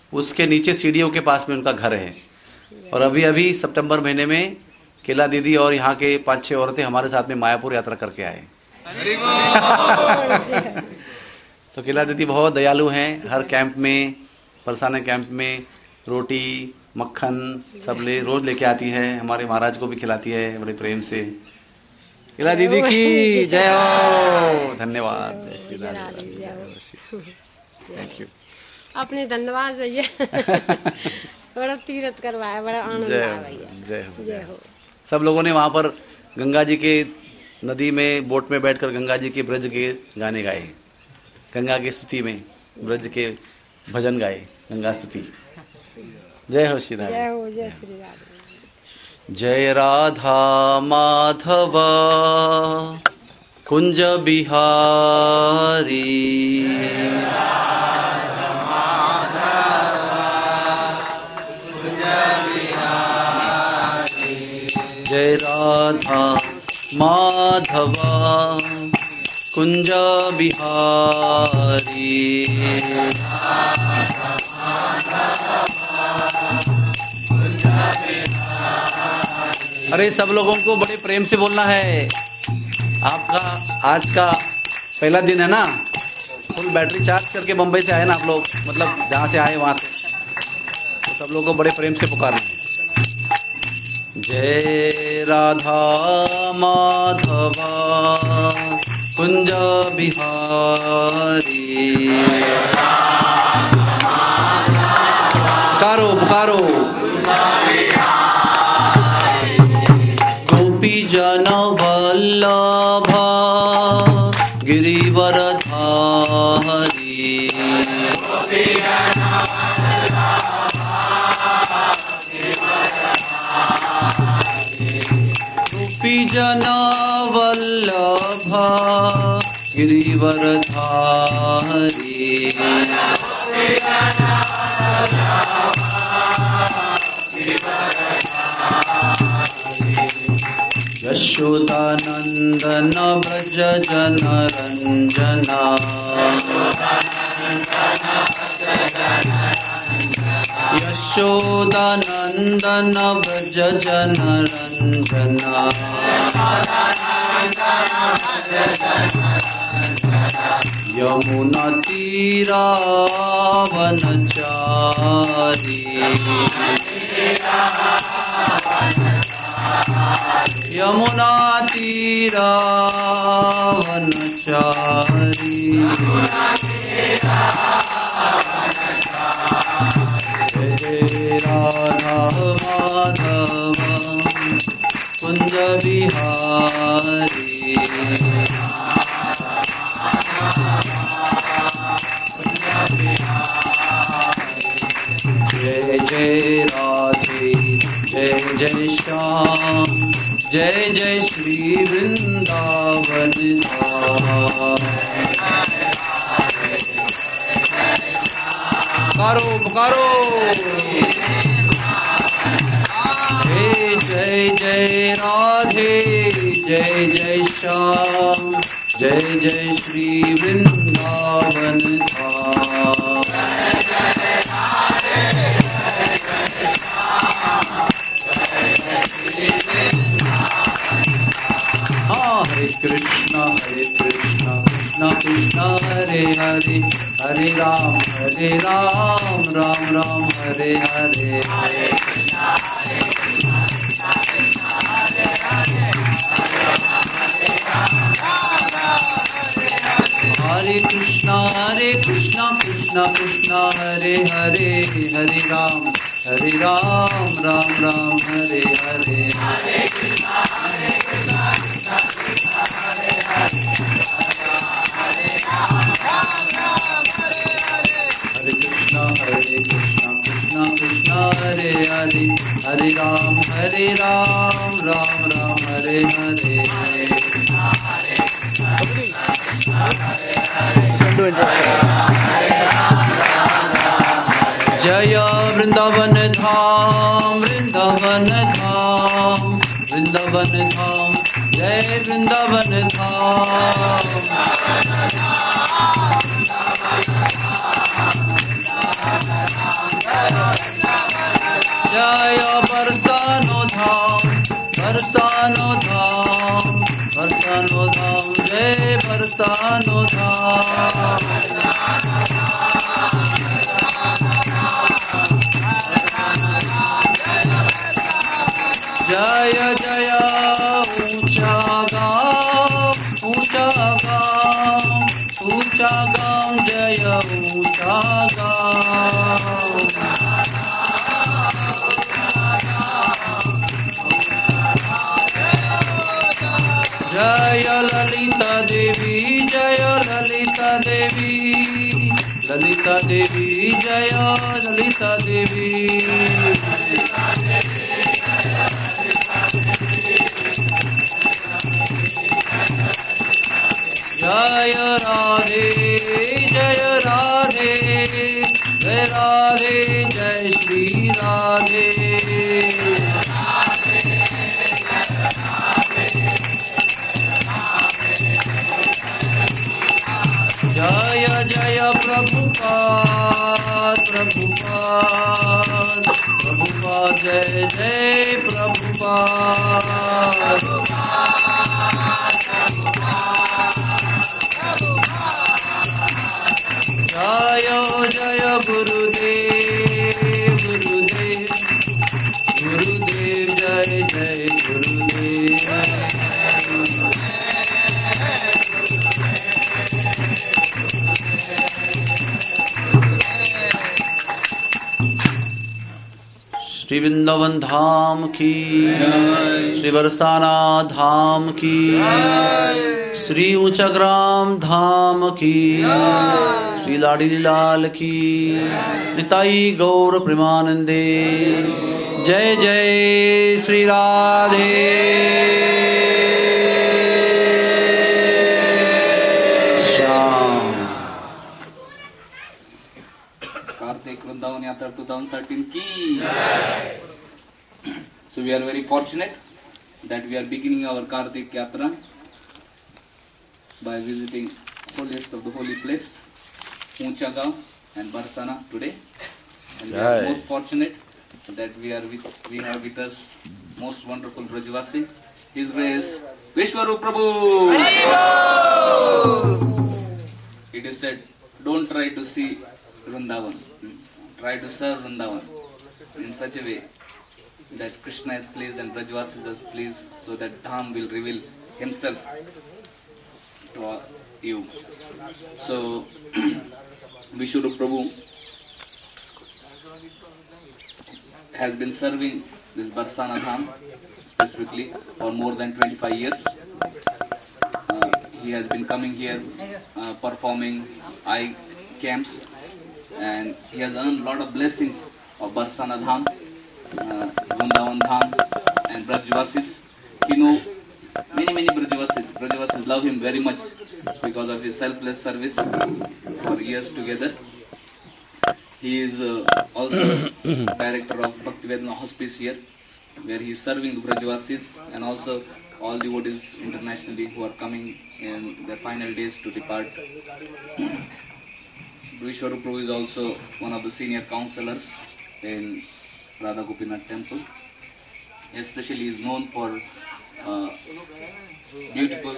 उसके नीचे सीढ़ियों के पास में उनका घर है। और अभी अभी सितंबर महीने में केला दीदी और यहाँ के 5-6 औरतें हमारे साथ में मायापुर यात्रा करके आए। तो केला दीदी बहुत दयालु हैं। हर कैंप में, परसाना कैंप में रोटी मक्खन सब रोज लेके आती है। हमारे महाराज को भी खिलाती है बड़े प्रेम से। केला दीदी की जय हो। धन्यवाद। Thank you. अपने धन्यवाद भैया। बड़ा तीर्थ करवाया, बड़ा आनंद आया भैया। जय हो। जय हो। सब लोगों ने वहाँ पर गंगा जी के नदी में बोट में बैठकर गंगा जी के ब्रज के गाने गाए, गंगा की स्तुति में ब्रज के भजन गाए, गंगा स्तुति। जय हो श्री राधे। जय हो। जय श्री राधे। जय राधा माधव कुंज बिहारी, जय राधा माधव कुंज बिहारी। अरे सब लोगों को बड़े प्रेम से बोलना है। आपका आज का पहला दिन है ना, फुल बैटरी चार्ज करके मुंबई से आए ना आप लोग, मतलब जहाँ से आए वहां से, तो सब लोगों को बड़े प्रेम से पुकारना है। जय राधा माधव कुंज बिहारी, पुकारो पुकारो। गोपी जन वल्लभ गिरिवर धारी, गोपी जन वल्लभ गिरिवर धारी, यशोदानंदन व्रज जन रंजना, यशोदानंदन व्रज जन रंजना, यमुना तीरा वनचारी, यमुना तीरा वनचारी, जय जय राधा माधव कुंज बिहारी, जय जय राधे जय जय श्याम, जय जय श्री वृंदावन धाम। पुकारो पुकारो। जय जय जय राधे जय जय श्याम, जय जय श्री वृंदावन धाम। हरे कृष्णा कृष्णा कृष्णा हरे हरे, हरे राम राम राम हरे हरे, हरे कृष्णा कृष्णा कृष्णा हरे हरे, हरे राम राम राम हरे हरे, हरे कृष्णा कृष्णा हरे हरे, हरे राम हरे कृष्णा कृष्णा कृष्णा हरे हरे, हरे राम राम राम हरे हरे, हरे कृष्णा कृष्णा हरे हरे, जय वृंदावन धाम वृंदावन धाम वृंदावन धाम, जय वृंदावन धाम। बरसानुधाम। जय जय ऊंचा गाम, ऊंचा गाम, ऊंचा गाम, जय ऊंचा गाम। जय ललिता देवी, जय ललिता देवी, ललिता देवी, जय ललिता देवी। जय राधे, जय राधे, जय राधे, जय श्री राधे। जय जय प्रभुपाद, प्रभुपाद, प्रभुपाद, जय जय प्रभुपाद। जय जय गुरुदेव, गुरुदेव, गुरुदेव, जय जय गुरुदेव। श्री वृंदावन धाम की, श्री बरसाना धाम की, श्री ऊंचाग्राम धाम की, श्री लाडी लाल की, निताई गौर प्रेमानंदे। जय जय श्री राधे। कार्तिक वृंदावन यात्रा 2013 की। So we are very fortunate that we are beginning our Kartik Yatra by visiting holiest of the holy place, Uncha Gaon and Barsana today. And we are most fortunate that we have with us most wonderful Brajvasi, His Grace Vishwarup Prabhu. It is said, don't try to see Vrindavan, try to serve Vrindavan in such a way that Krishna is pleased and Brajvasis is pleased, so that Dham will reveal himself to you. So Vishwarup Prabhu has been serving this Barsana Dham specifically for more than 25 years. He has been coming here performing eye camps, and he has earned a lot of blessings of Barsana Dham, Vrindavan Dham and Brajvasis. He knows many Brajvasis. Brajvasis love him very much because of his selfless service for years together. He is also director of Bhaktivedanta Hospice here, where he is serving the Brajvasis and also all devotees internationally who are coming in their final days to depart. Vishwarup Prabhu is also one of the senior counselors in Radha Gopinath temple. Especially he is known for beautiful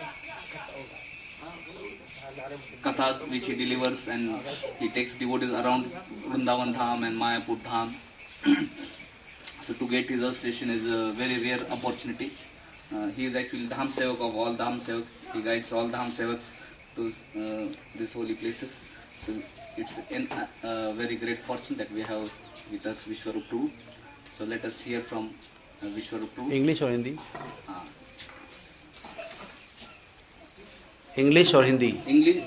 kathas which he delivers, and he takes devotees around Vrindavan Dham and Mayapur Dham. So to get his association is a very rare opportunity. He is actually Dham Sevak of all Dham Sevak. He guides all Dham Sevaks to these holy places. So it's a very great fortune that we have with us Vishwarup Prabhu. So let us hear from Vishwarup Prabhu. English और Hindi? English और Hindi? English.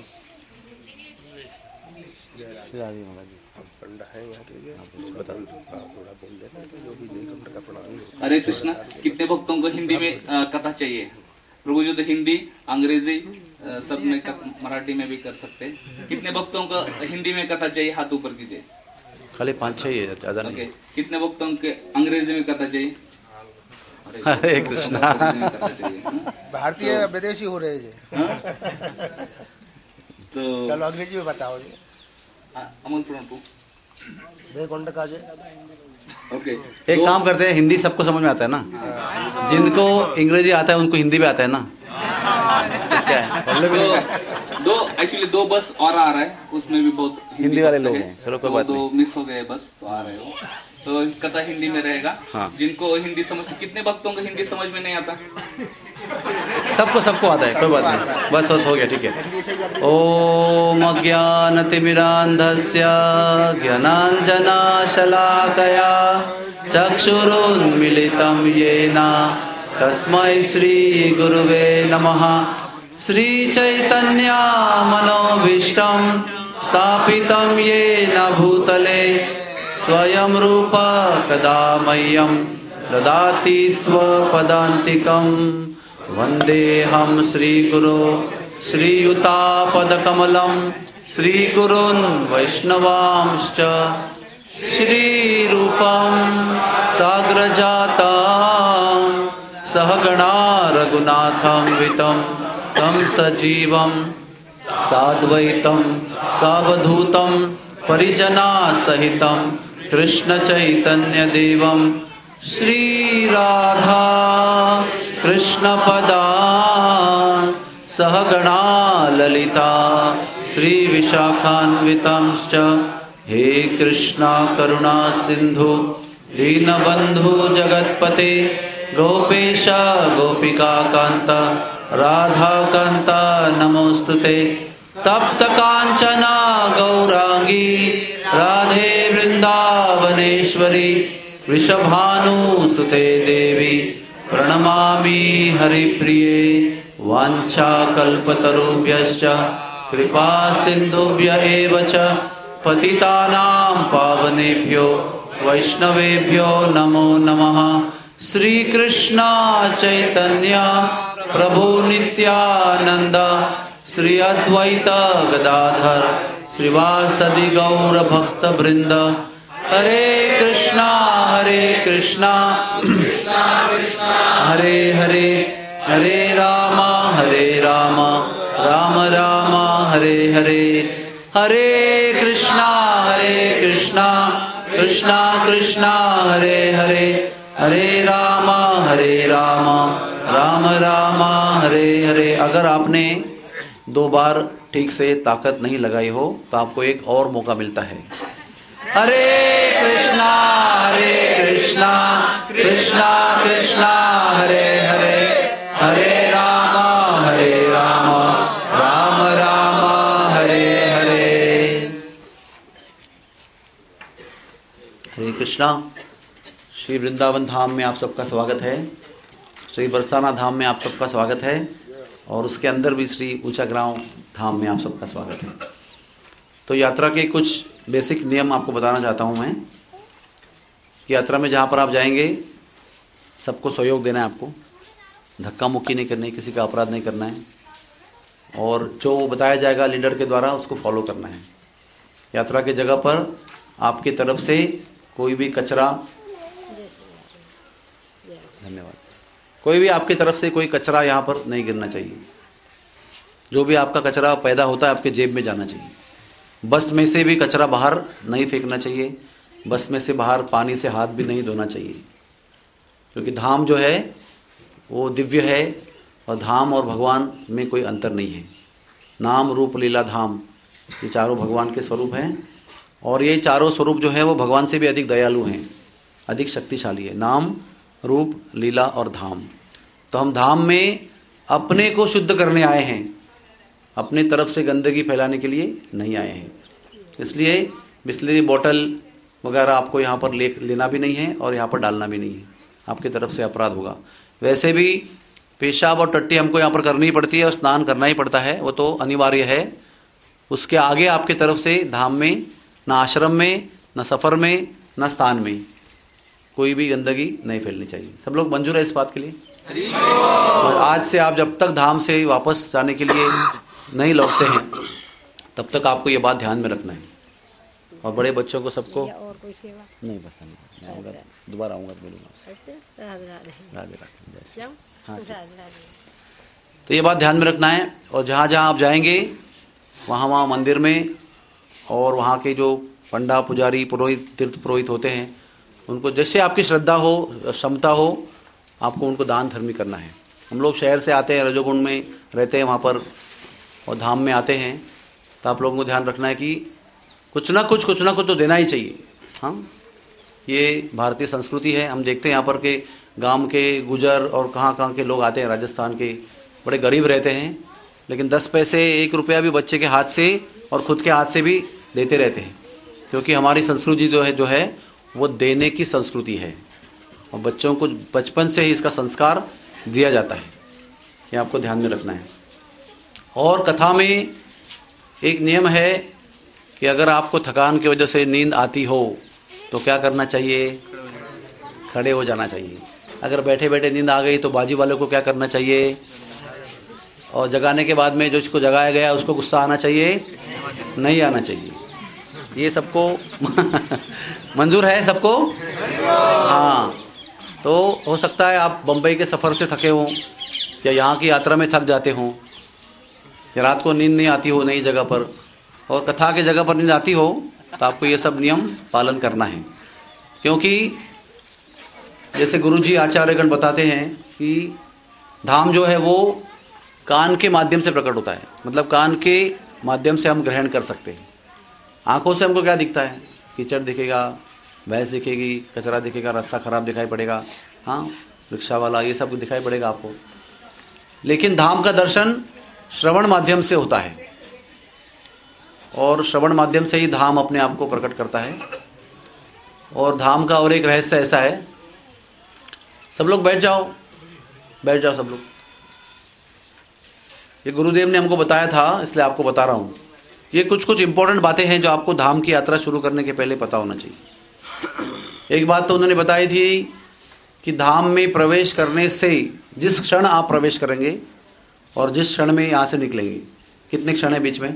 हरे कृष्णा। कितने भक्तों को हिंदी में कथा चाहिए? प्रभु जी तो हिंदी, अंग्रेजी सब में, मराठी में भी कर सकते हैं। कितने भक्तों को हिंदी में कथा चाहिए? हाथ ऊपर कीजिए। खाली 5-6 ही है, ज्यादा नहीं। कितने भक्तों के अंग्रेजी में कथा चाहिए? हरे कृष्णा। भारतीय विदेशी हो रहे जी। तो चलो अंग्रेजी में बताओ जी। अमोल प्रभु ओके, एक काम करते हैं, हिंदी सबको समझ में आता है ना, जिनको अंग्रेजी आता है उनको हिंदी भी आता है ना, क्या है प्रॉब्लम? दो एक्चुअली 2 बस और आ रहा है, उसमें भी बहुत हिंदी वाले भक्त लोग हैं। हैं, चलो कोई तो बात 2 मिस हो गए बस, तो आ रहे हो तो कथा हिंदी में रहेगा। हाँ। जिनको हिंदी समझ, कितने भक्तों को हिंदी समझ में नहीं आता? सबको आता है, कोई बात नहीं, बस बस हो गया, ठीक है। ओम अज्ञानतिमिरान्धस्य ज्ञानाञ्जनशलाकया चक्षुरुन्मीलितं येन तस्मै श्रीगुरुवे नमः। श्रीचैतन्य मनोभीष्टं स्थापितं येन भूतले स्वयं रूप कदा मह्यं ददाति स्वपदान्तिकम्। वन्देऽहं श्रीगुरो श्रीयुतापदकमलं श्रीगुरून् वैष्णवांश्च श्रीरूपं साग्रजातं सहगणा रघुनाथान्वितं तं सजीवं साद्वैतं सावधूतं परिजनासहितं कृष्णचैतन्यदेवं श्रीराधा कृष्णपदान् सहगणा ललिता श्रीविशाखान्वितांश्च। हे कृष्णा करुणा सिन्धु दीनबन्धु जगत्पते गोपेश गोपिका कान्त राधाकान्त नमोस्तुते। तप्त कांचना गौरांगी राधे वृंदावनेश्वरी वृषभानुसुते देवी प्रणमामि हरिप्रिये। वाञ्छाकल्पतरुभ्यश्च कृपा सिन्धुभ्य एव च पतितानां पावनेभ्यो वैष्णवेभ्यो नमो नमः। श्री कृष्ण चैतन्य प्रभु नित्यानंद श्री अद्वैत गदाधर श्रीवासदि गौर भक्त वृंद। हरे कृष्णा हरे हरे हरे राम राम राम हरे हरे। हरे कृष्णा कृष्णा कृष्णा हरे हरे हरे राम राम राम हरे हरे। अगर आपने 2 बार ठीक से ताकत नहीं लगाई हो तो आपको एक और मौका मिलता है। हरे कृष्णा कृष्णा कृष्णा हरे हरे हरे राम राम राम हरे हरे। हरे कृष्णा। श्री वृंदावन धाम में आप सबका स्वागत है, श्री बरसाना धाम में आप सबका स्वागत है, और उसके अंदर भी श्री ऊंचाग्राम धाम में आप सबका स्वागत है। तो यात्रा के कुछ बेसिक नियम आपको बताना चाहता हूं मैं। यात्रा में जहां पर आप जाएंगे सबको सहयोग देना है, आपको धक्का मुक्की नहीं करनी है, किसी का अपराध नहीं करना है, और जो बताया जाएगा लीडर के द्वारा उसको फॉलो करना है। यात्रा की जगह पर आपकी तरफ से कोई भी कचरा, धन्यवाद, कोई भी आपकी तरफ से कोई कचरा यहाँ पर नहीं गिरना चाहिए। जो भी आपका कचरा पैदा होता है आपके जेब में जाना चाहिए। बस में से भी कचरा बाहर नहीं फेंकना चाहिए। बस में से बाहर पानी से हाथ भी नहीं धोना चाहिए, क्योंकि धाम जो है वो दिव्य है, और धाम और भगवान में कोई अंतर नहीं है। नाम रूप लीला धाम, ये चारों भगवान के स्वरूप हैं, और ये चारों स्वरूप जो है वो भगवान से भी अधिक दयालु हैं, अधिक शक्तिशाली है। नाम रूप लीला और धाम। तो हम धाम में अपने को शुद्ध करने आए हैं, अपने तरफ से गंदगी फैलाने के लिए नहीं आए हैं। इसलिए बिस्लरी बोतल वगैरह आपको यहाँ पर लेना भी नहीं है, और यहाँ पर डालना भी नहीं है, आपकी तरफ से अपराध होगा। वैसे भी पेशाब और टट्टी हमको यहाँ पर करनी पड़ती है और स्नान करना ही पड़ता है, वो तो अनिवार्य है। उसके आगे आपकी तरफ से धाम में, न आश्रम में, न सफर में, न स्थान में कोई भी गंदगी नहीं फैलनी चाहिए। सब लोग मंजूर है इस बात के लिए? और आज से आप जब तक धाम से वापस जाने के लिए नहीं लौटते हैं तब तक आपको ये बात ध्यान में रखना है। और बड़े बच्चों को सबको और कोई सेवा नहीं, बस नहीं, दोबारा आऊँगा तो बोलूँगा। राधे राधे राधे। जाओ। हाँ। राधे। तो ये बात ध्यान में रखना है। और जहाँ जहाँ आप जाएंगे वहाँ मंदिर में, और वहाँ के जो पंडा पुजारी पुरोहित तीर्थ पुरोहित होते हैं, उनको जैसे आपकी श्रद्धा हो, क्षमता हो, आपको उनको दान धर्मी करना है। हम लोग शहर से आते हैं, रजोगुण में रहते हैं वहाँ पर, और धाम में आते हैं, तो आप लोगों को ध्यान रखना है कि कुछ ना कुछ तो देना ही चाहिए। हाँ, ये भारतीय संस्कृति है। हम देखते हैं यहाँ पर के गांव के गुजर और कहाँ के लोग आते हैं, राजस्थान के बड़े गरीब रहते हैं, लेकिन 10 पैसे 1 रुपया भी बच्चे के हाथ से और खुद के हाथ से भी देते रहते हैं, क्योंकि हमारी संस्कृति जो है वो देने की संस्कृति है, और बच्चों को बचपन से ही इसका संस्कार दिया जाता है। ये आपको ध्यान में रखना है। और कथा में एक नियम है कि अगर आपको थकान की वजह से नींद आती हो तो क्या करना चाहिए? खड़े हो जाना चाहिए। अगर बैठे बैठे नींद आ गई तो बाजी वाले को क्या करना चाहिए? और जगाने के बाद में जो इसको जगाया गया उसको गुस्सा आना चाहिए? नहीं आना चाहिए। ये सबको मंजूर है सबको? हाँ। तो हो सकता है आप बम्बई के सफ़र से थके हों, या यहाँ की यात्रा में थक जाते हों, या रात को नींद नहीं आती हो नई जगह पर, और कथा की जगह पर नींद आती हो, तो आपको ये सब नियम पालन करना है। क्योंकि जैसे गुरुजी आचार्यगण बताते हैं कि धाम जो है वो कान के माध्यम से प्रकट होता है, मतलब कान के माध्यम से हम ग्रहण कर सकते हैं। आंखों से हमको क्या दिखता है? कीचड़ दिखेगा, भैंस दिखेगी, कचरा दिखेगा, रास्ता खराब दिखाई पड़ेगा, हाँ, रिक्शा वाला, ये सब दिखाई पड़ेगा आपको। लेकिन धाम का दर्शन श्रवण माध्यम से होता है, और श्रवण माध्यम से ही धाम अपने आप को प्रकट करता है। और धाम का और एक रहस्य ऐसा है, सब लोग बैठ जाओ सब लोग। ये गुरुदेव ने हमको बताया था, इसलिए आपको बता रहा हूँ। ये कुछ इंपॉर्टेंट बातें हैं जो आपको धाम की यात्रा शुरू करने के पहले पता होना चाहिए। एक बात तो उन्होंने बताई थी कि धाम में प्रवेश करने से जिस क्षण आप प्रवेश करेंगे और जिस क्षण में यहाँ से निकलेंगे, कितने क्षण है बीच में?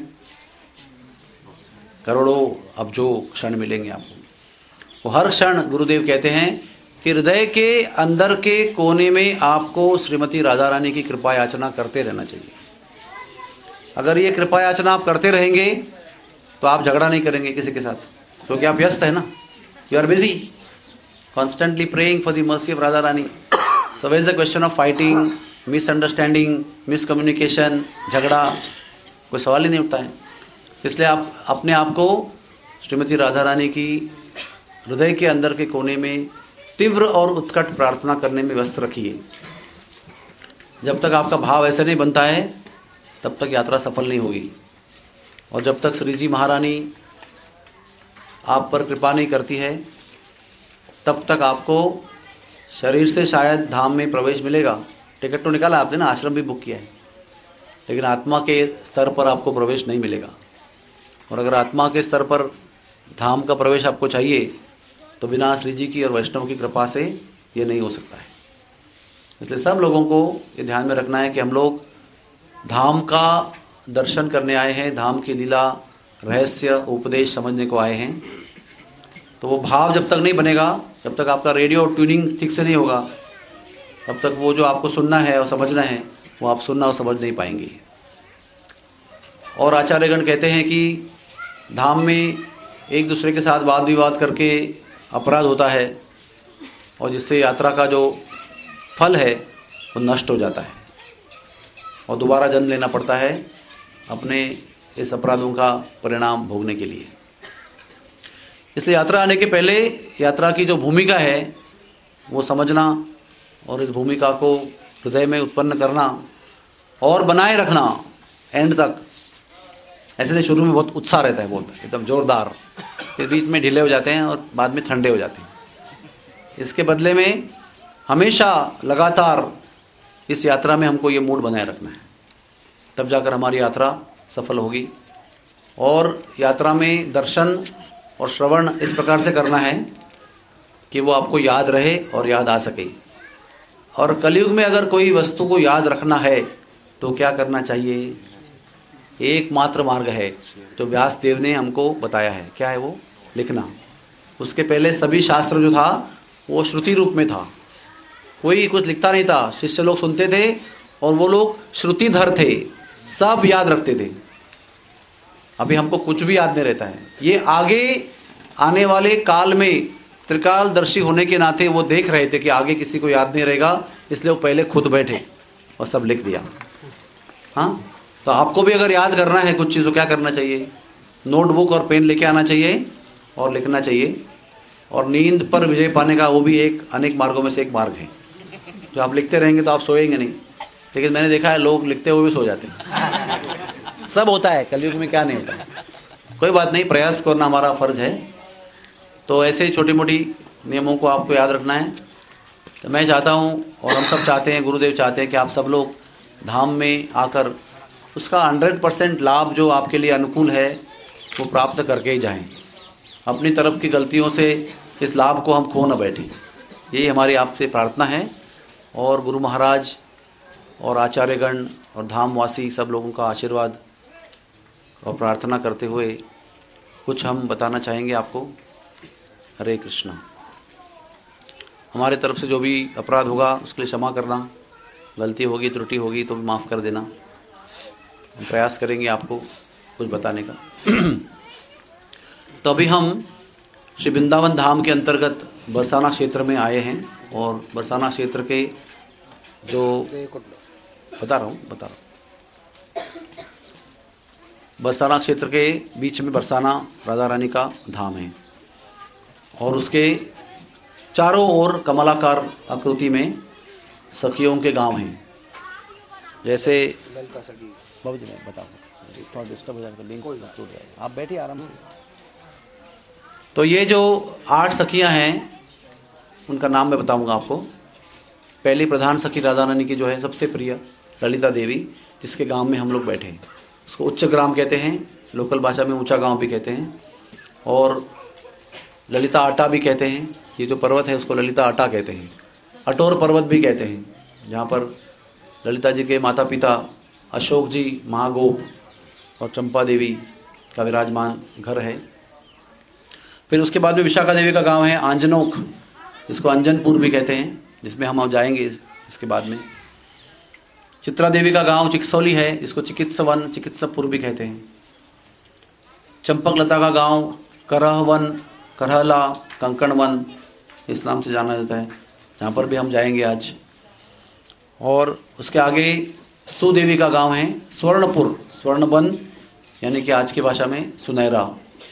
करोड़ों अबजों क्षण मिलेंगे आपको। वो हर क्षण गुरुदेव कहते हैं कि हृदय के अंदर के कोने में आपको श्रीमती राधा रानी की कृपा याचना करते रहना चाहिए। अगर ये कृपा याचना आप करते रहेंगे तो आप झगड़ा नहीं करेंगे किसी के साथ, क्योंकि आप व्यस्त है ना, you are busy constantly praying for the mercy of Radha Rani. So where is the question of fighting, misunderstanding, miscommunication, झगड़ा, कोई सवाल ही नहीं उठता है। इसलिए आप अपने आप को श्रीमती राधा रानी की हृदय के अंदर के कोने में तीव्र और उत्कट प्रार्थना करने में व्यस्त रखिए। जब तक आपका भाव ऐसे नहीं बनता है तब तक यात्रा सफल नहीं होगी, और जब तक श्री जी महारानी आप पर कृपा नहीं करती है तब तक आपको शरीर से शायद धाम में प्रवेश मिलेगा। टिकट तो निकाला आपने ना, आश्रम भी बुक किया है, लेकिन आत्मा के स्तर पर आपको प्रवेश नहीं मिलेगा। और अगर आत्मा के स्तर पर धाम का प्रवेश आपको चाहिए तो बिना श्री जी की और वैष्णव की कृपा से ये नहीं हो सकता है। इसलिए सब लोगों को ये ध्यान में रखना है कि हम लोग धाम का दर्शन करने आए हैं, धाम की लीला, रहस्य, उपदेश समझने को आए हैं। तो वो भाव जब तक नहीं बनेगा, जब तक आपका रेडियो ट्यूनिंग ठीक से नहीं होगा, तब तक वो जो आपको सुनना है और समझना है वो आप सुनना और समझ नहीं पाएंगे। और आचार्यगण कहते हैं कि धाम में एक दूसरे के साथ वाद विवाद करके अपराध होता है, और जिससे यात्रा का जो फल है वो नष्ट हो जाता है, और दोबारा जन्म लेना पड़ता है अपने इस अपराधों का परिणाम भोगने के लिए। इसलिए यात्रा आने के पहले यात्रा की जो भूमिका है वो समझना, और इस भूमिका को हृदय में उत्पन्न करना और बनाए रखना एंड तक। ऐसे नहीं, शुरू में बहुत उत्साह रहता है, बहुत एकदम जोरदार, फिर बीच में ढीले हो जाते हैं और बाद में ठंडे हो जाते हैं। इसके बदले में हमेशा लगातार इस यात्रा में हमको ये मूड बनाए रखना है, तब जाकर हमारी यात्रा सफल होगी। और यात्रा में दर्शन और श्रवण इस प्रकार से करना है कि वो आपको याद रहे और याद आ सके। और कलयुग में अगर कोई वस्तु को याद रखना है तो क्या करना चाहिए? एकमात्र मार्ग है जो व्यास देव ने हमको बताया है। क्या है वो? लिखना। उसके पहले सभी शास्त्र जो था वो श्रुति रूप में था, कोई कुछ लिखता नहीं था। शिष्य लोग सुनते थे और वो लोग श्रुतिधर थे, सब याद रखते थे। अभी हमको कुछ भी याद नहीं रहता है। ये आगे आने वाले काल में त्रिकालदर्शी होने के नाते वो देख रहे थे कि आगे किसी को याद नहीं रहेगा, इसलिए वो पहले खुद बैठे और सब लिख दिया। हाँ, तो आपको भी अगर याद करना है कुछ चीज़ तो क्या करना चाहिए? नोटबुक और पेन लेके आना चाहिए और लिखना चाहिए। और नींद पर विजय पाने का वो भी एक अनेक मार्गों में से एक मार्ग है। जो आप लिखते रहेंगे तो आप सोएंगे नहीं, लेकिन मैंने देखा है लोग लिखते हुए भी सो जाते हैं। सब होता है, कलयुग में क्या नहीं होता। कोई बात नहीं, प्रयास करना हमारा फर्ज है। तो ऐसे ही छोटी मोटी नियमों को आपको याद रखना है। तो मैं चाहता हूँ और हम सब चाहते हैं, गुरुदेव चाहते हैं कि आप सब लोग धाम में आकर उसका 100% लाभ जो आपके लिए अनुकूल है वो प्राप्त करके ही जाएं। अपनी तरफ की गलतियों से इस लाभ को हम खो न बैठें, यही हमारी आपसे प्रार्थना है। और गुरु महाराज और आचार्यगण और धामवासी सब लोगों का आशीर्वाद और प्रार्थना करते हुए कुछ हम बताना चाहेंगे आपको। हरे कृष्णा। हमारे तरफ से जो भी अपराध होगा उसके लिए क्षमा करना, गलती होगी त्रुटि होगी तो भी माफ़ कर देना। हम प्रयास करेंगे आपको कुछ बताने का। तो अभी हम श्री वृंदावन धाम के अंतर्गत बरसाना क्षेत्र में आए हैं और बरसाना क्षेत्र के जो बता रहा हूँ बरसाना क्षेत्र के बीच में बरसाना राधा रानी का धाम है और उसके चारों ओर कमलाकार आकृति में सखियों के गांव हैं। जैसे बाबू जी मैं बताऊँ, थोड़ा डिस्टर्ब हो जाएगा, लिंक टूट जाएगा, आप बैठिए आराम से। तो ये जो 8 सखियां हैं उनका नाम मैं बताऊंगा आपको। पहली प्रधान सखी राधा रानी की जो है सबसे प्रिय ललिता देवी, जिसके गांव में हम लोग बैठे हैं, उसको उच्च ग्राम कहते हैं, लोकल भाषा में ऊंचा गांव भी कहते हैं, और ललिता आटा भी कहते हैं। ये जो पर्वत है उसको ललिता आटा कहते हैं, अटोर पर्वत भी कहते हैं, जहाँ पर ललिता जी के माता पिता अशोक जी, महागोप और चंपा देवी का विराजमान घर है। फिर उसके बाद में विशाखा देवी का गांव है आंजनोक, जिसको अंजनपुर भी कहते हैं, जिसमें हम जाएंगे इसके बाद में। चित्रा देवी का गांव चिकसौली है, जिसको चिकित्सवन, चिकित्सपुर भी कहते हैं। चंपकलता का गांव करहवन, करहला, कंकणवन इस नाम से जाना जाता है, जहाँ पर भी हम जाएंगे आज। और उसके आगे सुदेवी का गांव है स्वर्णपुर, स्वर्णवन यानी कि आज की भाषा में सुनहरा।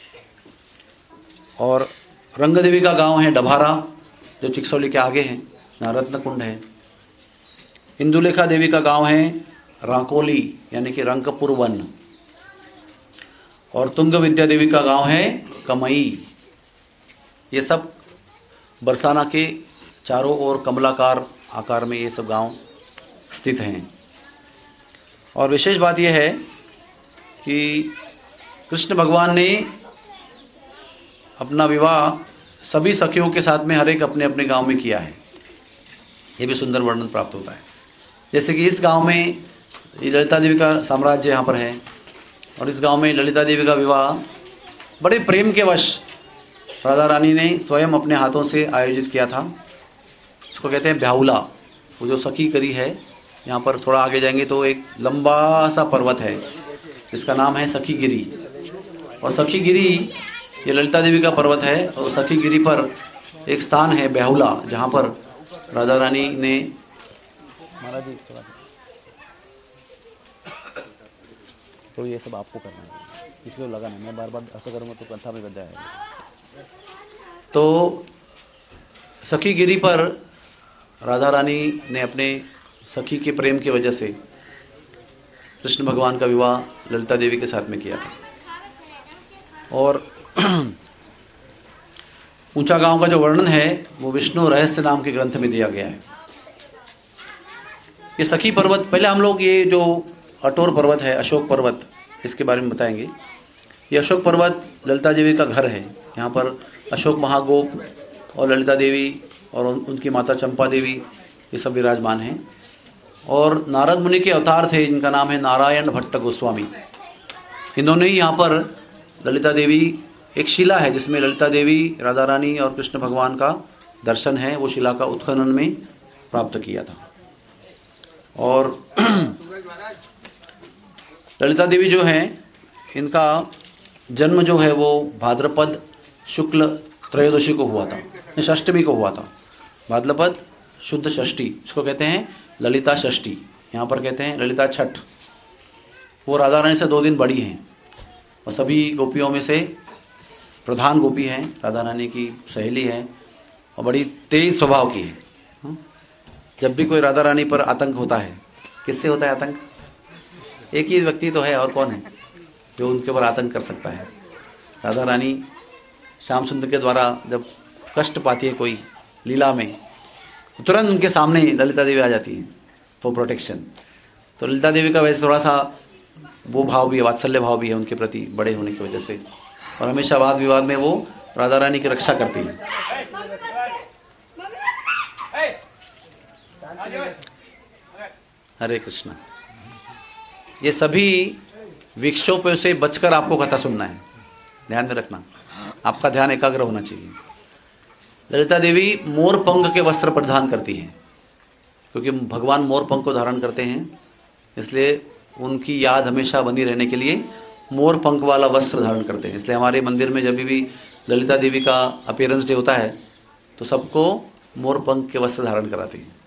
और रंग देवी का गांव है डभारा, जो चिकसौली के आगे है, जहाँ रत्नकुंड है। इंदुलेखा देवी का गांव है राकोली यानी कि रंकपुर वन। और तुंग विद्या देवी का गांव है कमई। ये सब बरसाना के चारों ओर कमलाकार आकार में ये सब गांव स्थित हैं। और विशेष बात यह है कि कृष्ण भगवान ने अपना विवाह सभी सखियों के साथ में हर एक अपने अपने गांव में किया है। ये भी सुंदर वर्णन प्राप्त होता है। जैसे कि इस गांव में ललिता देवी का साम्राज्य यहाँ पर है, और इस गांव में ललिता देवी का विवाह बड़े प्रेम के वश राधा रानी ने स्वयं अपने हाथों से आयोजित किया था। इसको कहते हैं ब्याहुला। वो जो सखी करी है, यहाँ पर थोड़ा आगे जाएंगे तो एक लंबा सा पर्वत है जिसका नाम है सखी गिरी। और सखी गिरी ये ललिता देवी का पर्वत है, और सखी गिरी पर एक स्थान है ब्याहुला, जहाँ पर राधा रानी ने महाराज जी तो ये सब आपको करना है, इसको लगा नहीं, मैं बार बार ऐसा करूँगा तो कंठा में बज जाएगा। तो सखी गिरी पर राधा रानी ने अपने सखी के प्रेम की वजह से कृष्ण भगवान का विवाह ललिता देवी के साथ में किया था। और ऊंचा गांव का जो वर्णन है वो विष्णु रहस्य नाम के ग्रंथ में दिया गया है। ये सखी पर्वत, पहले हम लोग ये जो अटोर पर्वत है, अशोक पर्वत, इसके बारे में बताएंगे। ये अशोक पर्वत ललिता देवी का घर है। यहाँ पर अशोक महागोप और ललिता देवी और उनकी माता चंपा देवी ये सब विराजमान हैं। और नारद मुनि के अवतार थे जिनका नाम है नारायण भट्ट गोस्वामी। इन्होंने ही यहाँ पर ललिता देवी, एक शिला है जिसमें ललिता देवी, राधा रानी और कृष्ण भगवान का दर्शन है, वो शिला का उत्खनन में प्राप्त किया था। और ललिता देवी जो है, इनका जन्म जो है वो भाद्रपद शुक्ल त्रयोदशी को हुआ था, षष्टमी को हुआ था। भाद्रपद शुद्ध षष्ठी, इसको कहते हैं ललिता षष्ठी। यहाँ पर कहते हैं ललिता छठ। वो राधा रानी से 2 दिन बड़ी हैं और सभी गोपियों में से प्रधान गोपी हैं, राधा रानी की सहेली है और बड़ी तेज स्वभाव की है। जब भी कोई राधा रानी पर आतंक होता है, किससे होता है आतंक? एक ही व्यक्ति तो है, और कौन है जो उनके ऊपर आतंक कर सकता है? राधा रानी श्याम सुंदर के द्वारा जब कष्ट पाती है कोई लीला में, तुरंत उनके सामने ललिता देवी आ जाती है फॉर प्रोटेक्शन। तो ललिता देवी का वैसे थोड़ा सा वो भाव भी है, वात्सल्य भाव भी है उनके प्रति बड़े होने की वजह से, और हमेशा वाद विवाद में वो राधा रानी की रक्षा करती है। हरे कृष्णा। ये सभी विक्षोभ से बचकर आपको कथा सुनना है, ध्यान में रखना, आपका ध्यान एकाग्र होना चाहिए। ललिता देवी मोर पंख के वस्त्र परिधान करती है, क्योंकि भगवान मोर पंख को धारण करते हैं, इसलिए उनकी याद हमेशा बनी रहने के लिए मोर पंख वाला वस्त्र धारण करते हैं। इसलिए हमारे मंदिर में जब भी ललिता देवी का अपीयरेंस डे होता है तो सबको मोर पंख के वस्त्र धारण कराती है।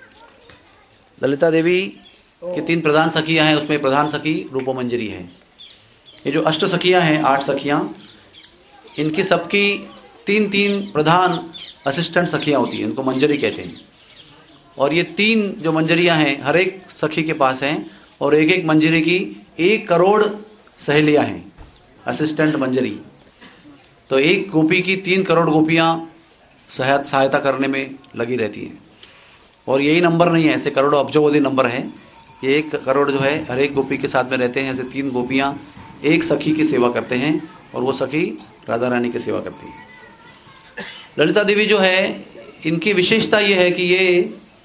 ललिता देवी की 3 प्रधान सखियां हैं, उसमें प्रधान सखी रूपमंजरी है। ये जो 8 सखियां हैं, 8 सखियां, इनकी सबकी 3 प्रधान असिस्टेंट सखियां होती हैं, इनको मंजरी कहते हैं। और ये 3 जो मंजरियां हैं हर एक सखी के पास हैं, और एक एक मंजरी की 1 करोड़ सहेलियां हैं, असिस्टेंट मंजरी। तो एक गोपी की 3 करोड़ गोपियां सहायता करने में लगी रहती हैं। और यही नंबर नहीं है, ऐसे करोड़ों अब्जों नंबर है। ये 1 करोड़ जो है हर एक गोपी के साथ में रहते हैं। ऐसे 3 गोपियां एक सखी की सेवा करते हैं, और वो सखी राधा रानी की सेवा करती है। ललिता देवी जो है, इनकी विशेषता ये है कि ये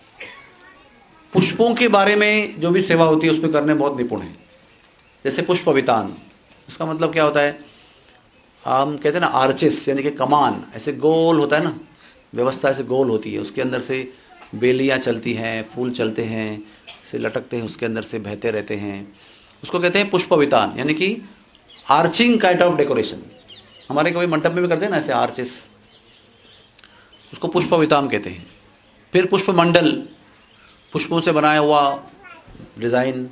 पुष्पों के बारे में जो भी सेवा होती है उसमें करने बहुत निपुण है। जैसे पुष्प वितान, उसका मतलब क्या होता है? हम कहते हैं ना आर्चिस, यानी कि कमान, ऐसे गोल होता है ना, व्यवस्था ऐसे गोल होती है, उसके अंदर से बेलियां चलती हैं, फूल चलते हैं, से लटकते हैं, उसके अंदर से बहते रहते हैं, उसको कहते हैं पुष्प वितान, यानी कि आर्चिंग काइंड ऑफ डेकोरेशन। हमारे कभी मंडप में भी करते हैं ना ऐसे आर्चिस, उसको पुष्प वितान कहते हैं। फिर पुष्प मंडल, पुष्पों से बनाया हुआ डिजाइन,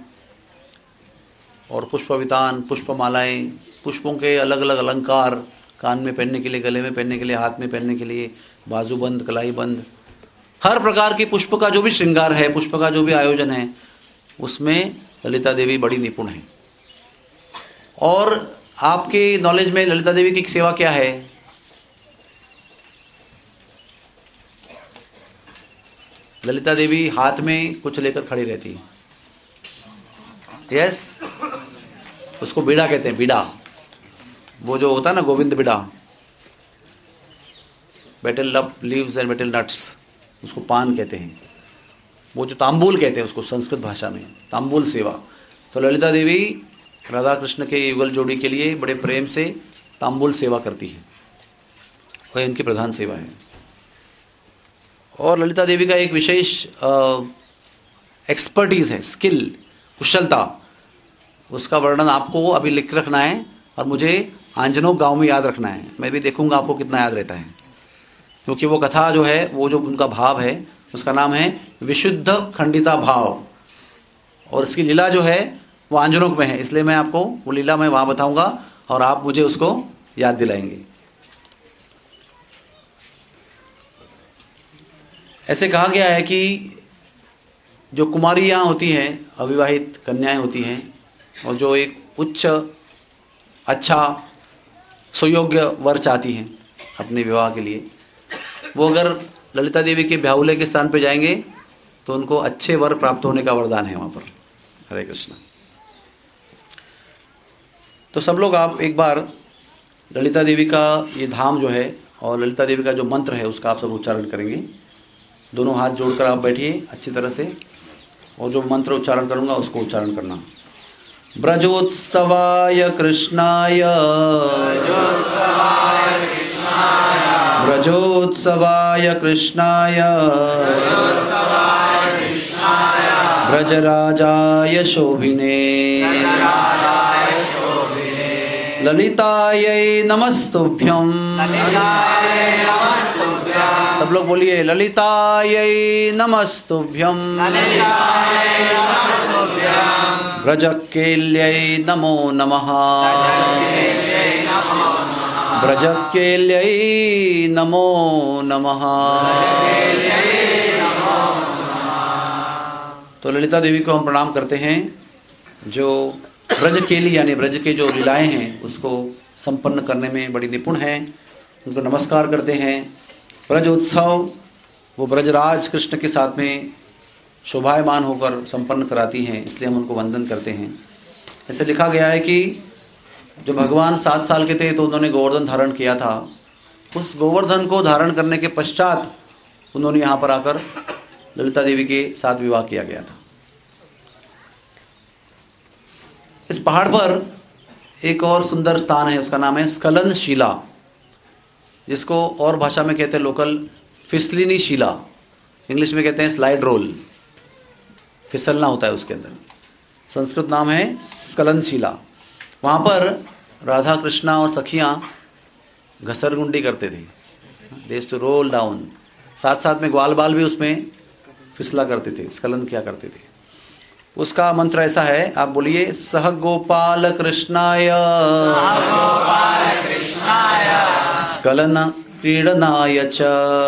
और पुष्प वितान, पुष्प मालाएं, पुष्पों के अलग अलग अलंकार, कान में पहनने के लिए, गले में पहनने के लिए, हाथ में पहनने के लिए, बाजूबंद, कलाईबंद, हर प्रकार की पुष्प का जो भी श्रृंगार है, पुष्प का जो भी आयोजन है, उसमें ललिता देवी बड़ी निपुण है। और आपके नॉलेज में ललिता देवी की सेवा क्या है? ललिता देवी हाथ में कुछ लेकर खड़ी रहती है। यस, उसको बीड़ा कहते हैं, बीड़ा। वो जो होता है ना गोविंद बीड़ा, betel leaves and betel nuts, उसको पान कहते हैं। वो जो तांबूल कहते हैं उसको संस्कृत भाषा में, तांबूल सेवा। तो ललिता देवी राधा कृष्ण के युगल जोड़ी के लिए बड़े प्रेम से तांबूल सेवा करती है, वह इनकी प्रधान सेवा है। और ललिता देवी का एक विशेष एक्सपर्टीज है, स्किल, कुशलता, उसका वर्णन आपको अभी लिख रखना है और मुझे आंजनों गांव में याद रखना है। मैं भी देखूंगा आपको कितना याद रहता है, क्योंकि वो कथा जो है, वो जो उनका भाव है, उसका नाम है विशुद्ध खंडिता भाव, और इसकी लीला जो है वो आंजनोक में है। इसलिए मैं आपको वो लीला मैं वहां बताऊंगा और आप मुझे उसको याद दिलाएंगे। ऐसे कहा गया है कि जो कुमारियां होती हैं, अविवाहित कन्याएं होती हैं, और जो एक उच्च अच्छा सुयोग्य वर चाहती हैं अपने विवाह के लिए, वो अगर ललिता देवी के ब्याहुले के स्थान पे जाएंगे तो उनको अच्छे वर प्राप्त होने का वरदान है वहां पर। हरे कृष्ण। तो सब लोग आप एक बार ललिता देवी का ये धाम जो है और ललिता देवी का जो मंत्र है उसका आप सब उच्चारण करेंगे। दोनों हाथ जोड़कर आप बैठिए अच्छी तरह से, और जो मंत्र उच्चारण करूंगा उसको उच्चारण करना। ब्रजोत्सवाय कृष्णाय, ब्रजोत्सवाय कृष्णाय, ब्रजराजाय शोभिने, ललितायै नमस्तुभ्यं। सब सब लोग बोलिए ललितायै नमस्तुभ्यं ब्रजकेल्यै नमो नमः ब्रजकेल्यै नमो नमः। तो ललिता देवी को हम प्रणाम करते हैं जो ब्रज केली यानी ब्रज के जो लीलाएं हैं उसको संपन्न करने में बड़ी निपुण हैं, उनको नमस्कार करते हैं। ब्रज उत्सव वो ब्रजराज कृष्ण के साथ में शोभायमान होकर संपन्न कराती हैं, इसलिए हम उनको वंदन करते हैं। ऐसे लिखा गया है कि जब भगवान 7 साल के थे तो उन्होंने गोवर्धन धारण किया था। उस गोवर्धन को धारण करने के पश्चात उन्होंने यहाँ पर आकर ललिता देवी के साथ विवाह किया गया था। इस पहाड़ पर एक और सुंदर स्थान है, उसका नाम है स्खलन शिला, जिसको और भाषा में कहते हैं लोकल फिसलिनी शिला, इंग्लिश में कहते हैं स्लाइड रोल, फिसलना होता है उसके अंदर। संस्कृत नाम है स्खलन शिला। वहां पर राधा कृष्णा और सखियां घसरगुंडी करते थे, दे टू रोल डाउन, साथ साथ में ग्वाल बाल भी उसमें फिसला करते थे, स्खलन किया करते थे। उसका मंत्र ऐसा है, आप बोलिए सह गोपाल कृष्णाय स्खलन क्रीडनाय च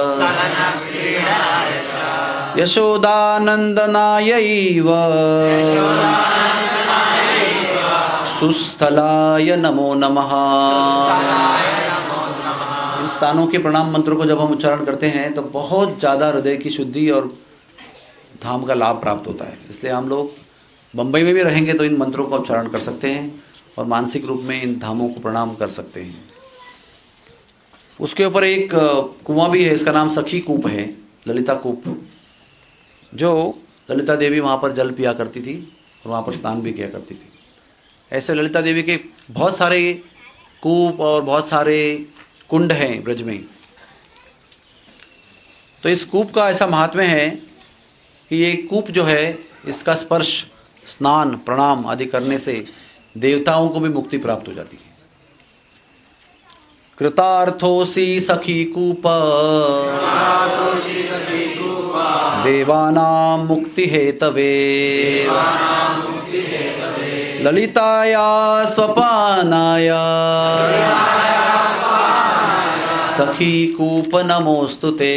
यशोदानंदनायैव सुस्थलाय नमो नमः। इन स्थानों के प्रणाम मंत्रों को जब हम उच्चारण करते हैं तो बहुत ज्यादा हृदय की शुद्धि और धाम का लाभ प्राप्त होता है। इसलिए हम लोग बंबई में भी रहेंगे तो इन मंत्रों का उच्चारण कर सकते हैं और मानसिक रूप में इन धामों को प्रणाम कर सकते हैं। उसके ऊपर एक कुआं भी है, इसका नाम सखी कूप है, ललिता कूप, जो ललिता देवी वहां पर जल पिया करती थी और वहां पर स्नान भी किया करती थी। ऐसे ललिता देवी के बहुत सारे कूप और बहुत सारे कुंड हैं ब्रज में। तो इस कूप का ऐसा महात्म्य है कि ये कूप जो है, इसका स्पर्श, स्नान, प्रणाम आदि करने से देवताओं को भी मुक्ति प्राप्त हो जाती है। कृतार्थोसी सखी कूप देवानां मुक्ति हेतवे ललिताया स्वपानाया सखी कूप नमोस्तुते।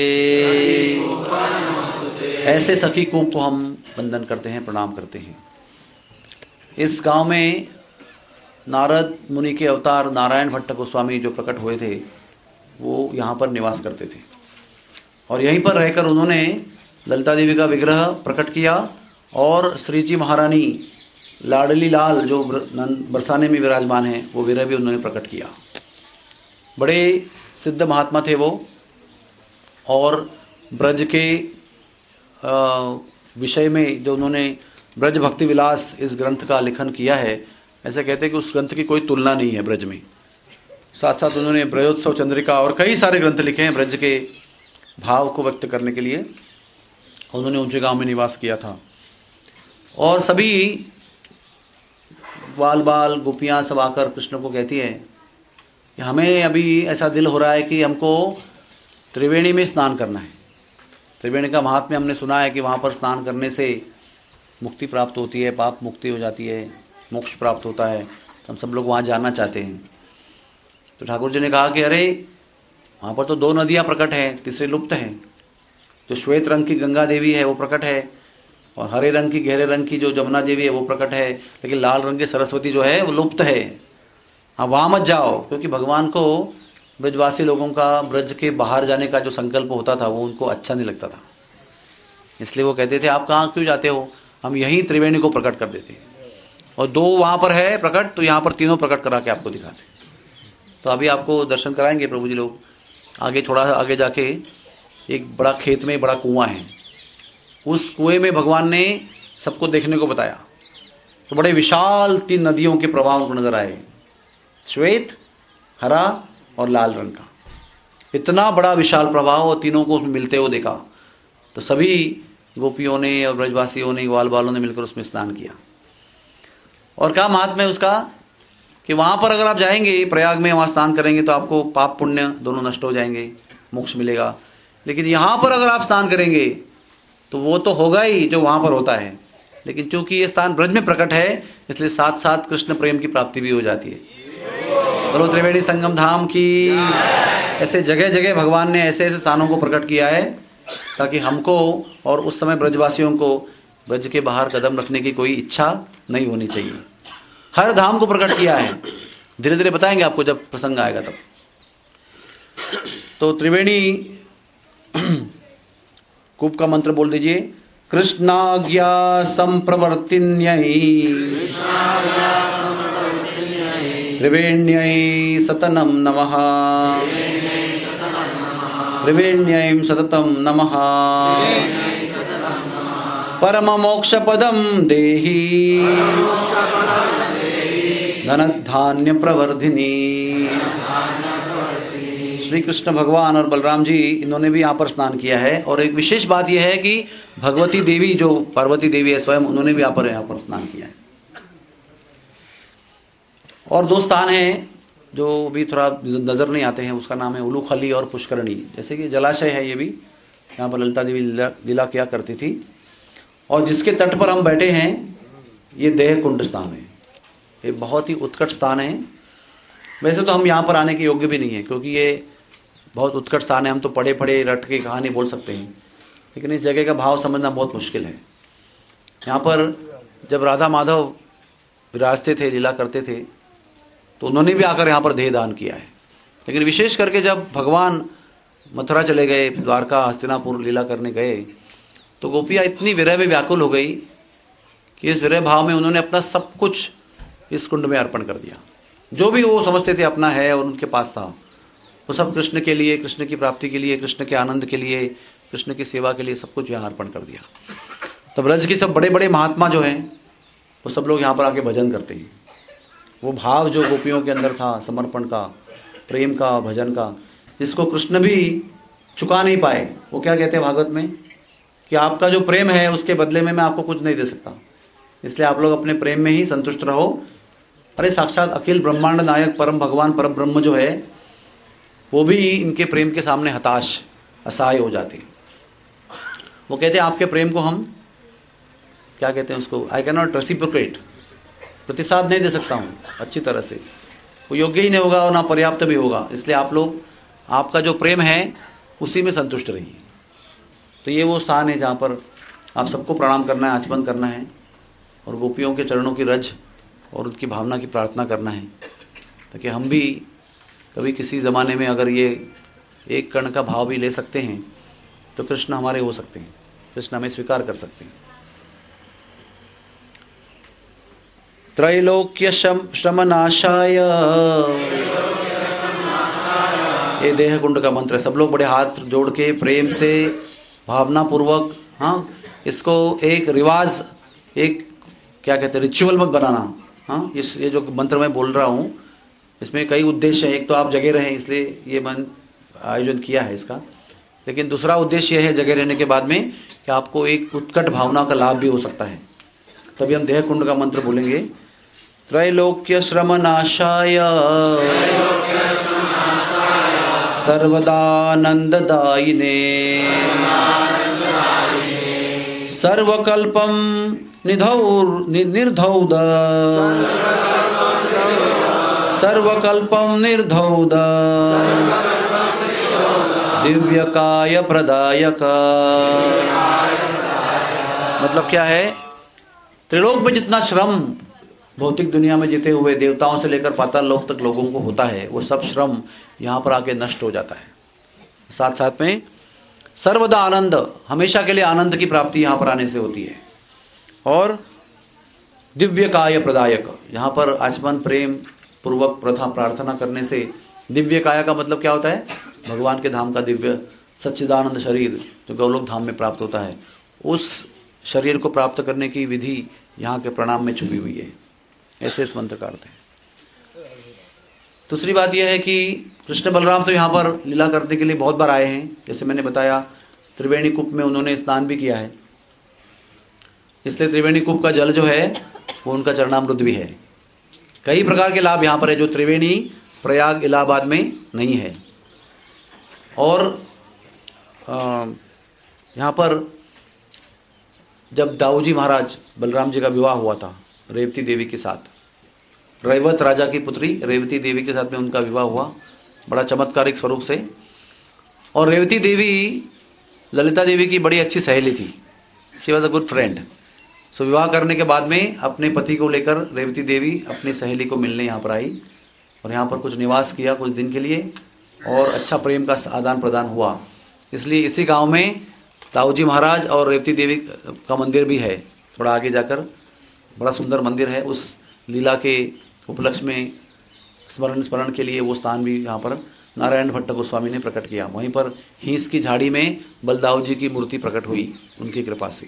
ऐसे सखी कूप को हम वंदन करते हैं, प्रणाम करते हैं। इस गांव में नारद मुनि के अवतार नारायण भट्ट गोस्वामी जो प्रकट हुए थे वो यहाँ पर निवास करते थे और यहीं पर रहकर उन्होंने ललिता देवी का विग्रह प्रकट किया और श्री जी महारानी लाडली लाल जो बरसाने में विराजमान है वो विग्रह भी उन्होंने प्रकट किया। बड़े सिद्ध महात्मा थे वो और ब्रज के विषय में जो उन्होंने ब्रज भक्ति विलास इस ग्रंथ का लेखन किया है, ऐसे कहते हैं कि उस ग्रंथ की कोई तुलना नहीं है ब्रज में। साथ साथ उन्होंने ब्रजोत्सव चंद्रिका और कई सारे ग्रंथ लिखे हैं ब्रज के भाव को व्यक्त करने के लिए। उन्होंने ऊंचे गांव में निवास किया था और सभी बाल बाल गोपियां सब आकर कृष्ण को कहती है कि हमें अभी ऐसा दिल हो रहा है कि हमको त्रिवेणी में स्नान करना है। त्रिवेणी का महात्म्य हमने सुना है कि वहां पर स्नान करने से मुक्ति प्राप्त होती है, पाप मुक्ति हो जाती है, मोक्ष प्राप्त होता है। तो हम सब लोग वहां जाना चाहते हैं। तो ठाकुर जी ने कहा कि अरे वहां पर तो 2 नदियां प्रकट हैं, तीसरी लुप्त है। जो श्वेत रंग की गंगा देवी है वो प्रकट है और हरे रंग की, गहरे रंग की जो जमुना देवी है वो प्रकट है, लेकिन लाल रंग की सरस्वती जो है वो लुप्त है। हाँ, वहां मत जाओ, क्योंकि भगवान को ब्रजवासी लोगों का ब्रज के बाहर जाने का जो संकल्प होता था वो उनको अच्छा नहीं लगता था। इसलिए वो कहते थे आप कहाँ क्यों जाते हो, हम यहीं त्रिवेणी को प्रकट कर देते हैं और 2 वहां पर है प्रकट, तो यहाँ पर 3 प्रकट करा के आपको दिखाते। तो अभी आपको दर्शन कराएंगे प्रभु जी लोग। आगे थोड़ा आगे जाके एक बड़ा खेत में बड़ा कुआं है, उस कुएं में भगवान ने सबको देखने को बताया। तो बड़े विशाल 3 नदियों के प्रवाह उनको नजर आए, श्वेत, हरा और लाल रंग का। इतना बड़ा विशाल प्रवाह और तीनों को उसमें मिलते हुए देखा। तो सभी गोपियों ने और ब्रजवासियों ने, ग्वाल बालों ने मिलकर उसमें स्नान किया। और क्या महात्म्य है उसका कि वहां पर अगर आप जाएंगे प्रयाग में, वहां स्नान करेंगे तो आपको पाप पुण्य दोनों नष्ट हो जाएंगे, मोक्ष मिलेगा। लेकिन यहाँ पर अगर आप स्नान करेंगे तो वो तो होगा ही जो वहां पर होता है, लेकिन चूंकि ये स्थान ब्रज में प्रकट है इसलिए साथ साथ कृष्ण प्रेम की प्राप्ति भी हो जाती है। बोलो त्रिवेणी संगम धाम की। ऐसे जगह जगह भगवान ने ऐसे ऐसे स्थानों को प्रकट किया है ताकि हमको और उस समय ब्रजवासियों को ब्रज के बाहर कदम रखने की कोई इच्छा नहीं होनी चाहिए। हर धाम को प्रकट किया है, धीरे धीरे बताएंगे आपको जब प्रसंग आएगा तब। तो त्रिवेणी कूप का मंत्र बोल दीजिए। कृष्णाज्ञा संप्रवर्तिन्यै त्रिवेण्यै सततं नमः, त्रिवेण्यै सततं नमः। परममोक्षपदं देहि धनधान्य प्रवर्धिनी। श्री कृष्ण भगवान और बलराम जी इन्होंने भी यहाँ पर स्नान किया है। और एक विशेष बात यह है कि भगवती देवी जो पार्वती देवी है स्वयं, उन्होंने भी यहाँ पर स्नान किया है। और दो स्थान हैं जो भी थोड़ा नजर नहीं आते हैं, उसका नाम है उलूखली और पुष्करणी। जैसे कि जलाशय है, ये भी यहाँ पर ललिता देवी लीला किया करती थी। और जिसके तट पर हम बैठे हैं ये देह कुंड स्थान है। ये बहुत ही उत्कट स्थान है। वैसे तो हम यहाँ पर आने के योग्य भी नहीं है क्योंकि ये बहुत उत्कट स्थान है। हम तो पढ़े पढ़े रट के कहानी बोल सकते हैं, लेकिन इस जगह का भाव समझना बहुत मुश्किल है। यहाँ पर जब राधा माधव विराजते थे, लीला करते थे, तो उन्होंने भी आकर यहाँ पर देह दान किया है। लेकिन विशेष करके जब भगवान मथुरा चले गए, द्वारका हस्तिनापुर लीला करने गए, तो गोपियाँ इतनी विरह में व्याकुल हो गई कि इस विरह भाव में उन्होंने अपना सब कुछ इस कुंड में अर्पण कर दिया। जो भी वो समझते थे अपना है और उनके पास था, वो सब कृष्ण के लिए, कृष्ण की प्राप्ति के लिए, कृष्ण के आनंद के लिए, कृष्ण की सेवा के लिए सब कुछ यहाँ अर्पण कर दिया। तो ब्रज के सब बड़े बड़े महात्मा जो हैं वो सब लोग यहाँ पर आके भजन करते हैं। वो भाव जो गोपियों के अंदर था, समर्पण का, प्रेम का, भजन का, जिसको कृष्ण भी चुका नहीं पाए। वो क्या कहते हैं भागवत में कि आपका जो प्रेम है उसके बदले में मैं आपको कुछ नहीं दे सकता, इसलिए आप लोग अपने प्रेम में ही संतुष्ट रहो। अरे साक्षात अखिल ब्रह्मांड नायक परम भगवान परम ब्रह्म जो है वो भी इनके प्रेम के सामने हताश, असहाय हो जाते हैं। वो कहते हैं आपके प्रेम को हम क्या कहते हैं उसको, आई कैन नॉट रेसिप्रोकेट, प्रतिसाद नहीं दे सकता हूँ अच्छी तरह से, वो योग्य ही नहीं होगा और ना पर्याप्त भी होगा। इसलिए आप लोग आपका जो प्रेम है उसी में संतुष्ट रहिए। तो ये वो स्थान है जहाँ पर आप सबको प्रणाम करना है, आचमन करना है और गोपियों के चरणों की रज और उनकी भावना की प्रार्थना करना है, ताकि हम भी कभी किसी ज़माने में अगर ये एक कण का भाव भी ले सकते हैं तो कृष्ण हमारे हो सकते हैं, कृष्ण हमें स्वीकार कर सकते हैं। त्रैलोक्य श्रमनाशाय, ये देह कुंड का मंत्र है। सब लोग बड़े हाथ जोड़ के प्रेम से भावना पूर्वक, हाँ, इसको एक रिवाज, एक क्या कहते हैं रिचुअल मत बनाना। हाँ, ये जो मंत्र मैं बोल रहा हूँ इसमें कई उद्देश्य हैं। एक तो आप जगह रहें इसलिए ये मन आयोजन किया है इसका, लेकिन दूसरा उद्देश्य यह है जगह रहने के बाद में कि आपको एक उत्कट भावना का लाभ भी हो सकता है। तभी हम देह कुंड का मंत्र बोलेंगे। त्रैलोक्य श्रमनाशाय सर्वदानंददायिने सर्वकल्पम निर्धौद सर्वकल्पम निर्धौद दिव्यकाय प्रदायक। मतलब क्या है, त्रिलोक में जितना श्रम भौतिक दुनिया में जीते हुए देवताओं से लेकर पाताल लोक तक लोगों को होता है, वो सब श्रम यहाँ पर आके नष्ट हो जाता है। साथ साथ में सर्वदा आनंद, हमेशा के लिए आनंद की प्राप्ति यहाँ पर आने से होती है। और दिव्य काय प्रदायक, यहाँ पर आचमन प्रेम पूर्वक प्रथा प्रार्थना करने से, दिव्य काया का मतलब क्या होता है, भगवान के धाम का दिव्य सच्चिदानंद शरीर जो गौलोक धाम में प्राप्त होता है, उस शरीर को प्राप्त करने की विधि यहाँ के प्रणाम में छुपी हुई है। ऐसे इस मंत्र का अर्थ है। दूसरी बात यह है कि कृष्ण बलराम तो यहाँ पर लीला करने के लिए बहुत बार आए हैं। जैसे मैंने बताया त्रिवेणी कूप में उन्होंने स्नान भी किया है, इसलिए त्रिवेणी कूप का जल जो है वो उनका चरणामृत भी है। कई प्रकार के लाभ यहाँ पर है जो त्रिवेणी प्रयाग इलाहाबाद में नहीं है। और यहाँ पर जब दाऊजी महाराज बलराम जी का विवाह हुआ था रेवती देवी के साथ, रैवत राजा की पुत्री रेवती देवी के साथ में उनका विवाह हुआ बड़ा चमत्कारिक स्वरूप से। और रेवती देवी ललिता देवी की बड़ी अच्छी सहेली थी, she was a good friend. So विवाह करने के बाद में अपने पति को लेकर रेवती देवी अपनी सहेली को मिलने यहाँ पर आई और यहाँ पर कुछ निवास किया कुछ दिन के लिए और अच्छा प्रेम का आदान प्रदान हुआ। इसलिए इसी गांव में दाऊजी महाराज और रेवती देवी का मंदिर भी है, थोड़ा आगे जाकर बड़ा सुंदर मंदिर है। उस लीला के उपलक्ष्य में स्मरण के लिए वो स्थान भी यहाँ पर नारायण भट्ट गोस्वामी ने प्रकट किया। वहीं पर हींस की झाड़ी में बलदाऊ जी की मूर्ति प्रकट हुई उनकी कृपा से।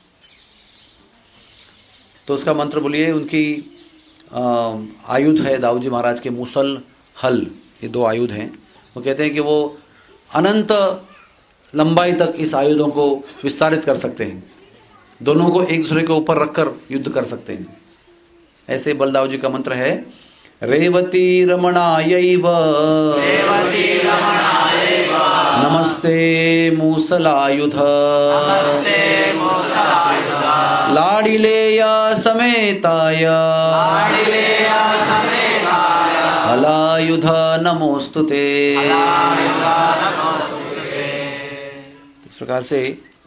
तो उसका मंत्र बोलिए। उनकी आयुध है दाऊ जी महाराज के मूसल हल, ये दो आयुध हैं। वो कहते हैं कि वो अनंत लंबाई तक इस आयुधों को विस्तारित कर सकते हैं, दोनों को एक दूसरे के ऊपर रखकर युद्ध कर सकते हैं। ऐसे बलदाऊ जी का मंत्र है रेवती रमणायैव नमस्ते मूसलायुध लाडिलेय समेताय हलायुध नमोस्तुते। इस प्रकार से